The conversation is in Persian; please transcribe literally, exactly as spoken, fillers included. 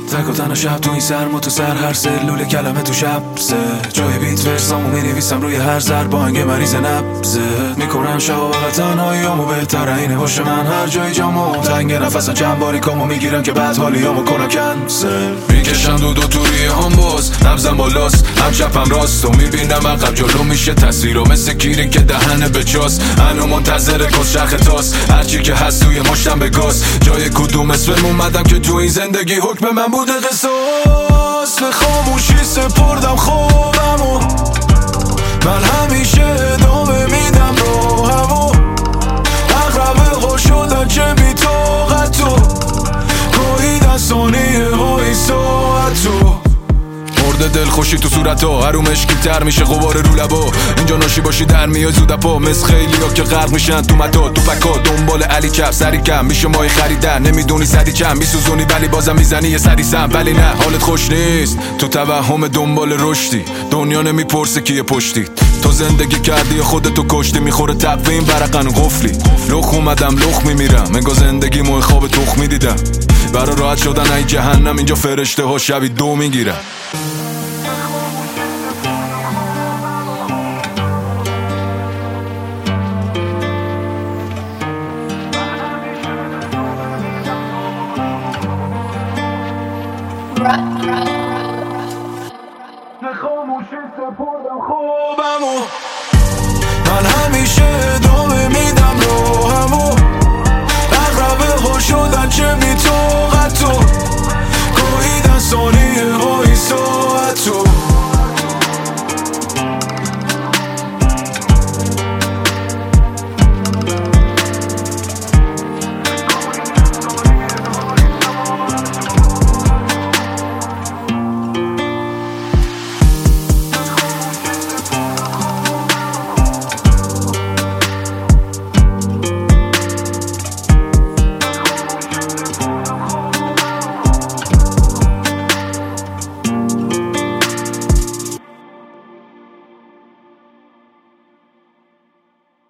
تک و تنها شب تو این سرما تو سر هر سلول کلمه تو شب سه جای بیت ورسامو می نویسم روی هر زر بانگ مریض نبزه میکنم شب و تنهاییامو بهتره اینه باشه من هر جای جامو تنگ نفسم چند باری کامو میگیرم که بعد حالیامو کنم کنسل میکشم دو دو توری هم باز نبزم بالاست هم چپم راست و میبینم عقب جلو میشه تصویر و مثل گیری که دهنه به چاس هنو منتظر کس شرخ تاس هرچی که هست توی مشتم به گاز جای کدوم اسم اومدم که تو این زندگی حکم من بوده قصاص به خاموشی سپردم خوابمو من همیشه ادامه میدم راهمو اقربه ها شدن چه بی طاقتو گاهی دستانیه های ساعتو مرده دل خوشی تو صورتا هرو مشکی تر میشه غبار رو لبا اینجا ناشی باشی در میای زودپا مثل خیلی ها که غرق میشن تو متا تو پکا دنبال علی کف سری کم میشه مای خریدن نمیدونی سری چم میسوزونی ولی بازم میزنی یه سری سم ولی نه حالت خوش نیست تو توهم دنبال رشدی دنیا نمیپرسه کیه پشتی تو زندگی کردی خودتو کشتی میخوره تقویم برقن قفلی لخ اومدم لخ میمیرم انگار زندگی مو خواب تخمی دیدم برا راحت شدن ای جهنم اینجا فرشته ها شبی دو میگیرم خاموشی سپردم خوابمو من همیشه ادامه میدم راهمو اقربه ها شدن چه بی طاقتو